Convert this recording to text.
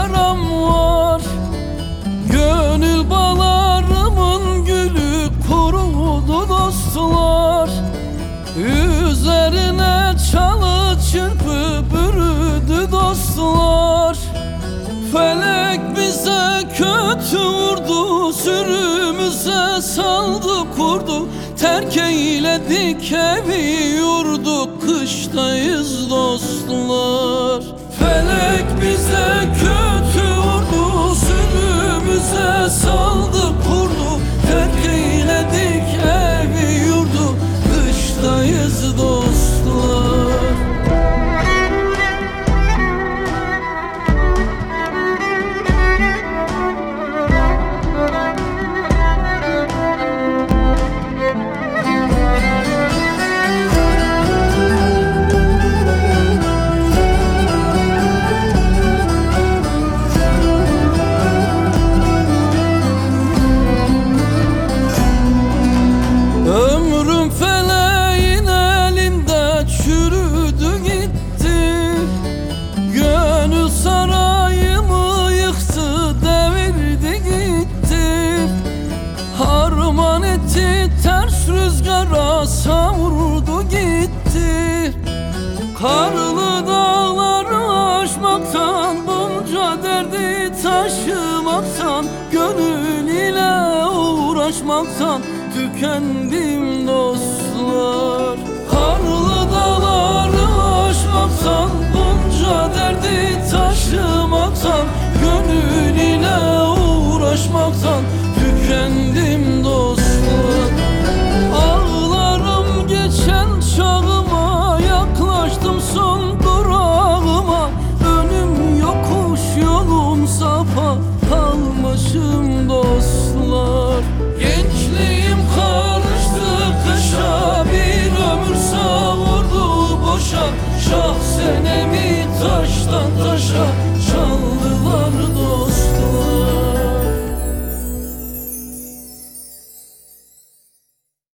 yaram var. Gönül bağlarımın gülü kurudu dostlar. Üzerine çalı çırpı bürüdü dostlar. Felek bize kötü vurdu, sürümüze saldı kurdu. Terk eyledik evi yurdu, kıştayız dostlar. Felek bize kötü vurdu, sürümüze saldı kurdu. Terk eyledik evi yurdu, kıştayız dostlar. Ömrüm feleğin elinde çürüdü gitti. Gönül sarayımı yıktı, devirdi gitti. Harman etti, ters rüzgara savurdu gitti. Karlı dağları aşmaktan, bunca derdi taşımaktan, gönül ile uğraşmaktan tükendim dostlar. Karlı dağları aşmaktan, bunca derdi taşımaktan, gönül ile uğraşmaktan tükendim dostlar. Ağlarım geçen çağıma, yaklaştım son durağıma. Önüm yokuş, yolum safa, kalmışım dostlar. Gençliğim karıştı kışa, bir ömür savurdu boşa. Şah senemi taştan taşa çaldılar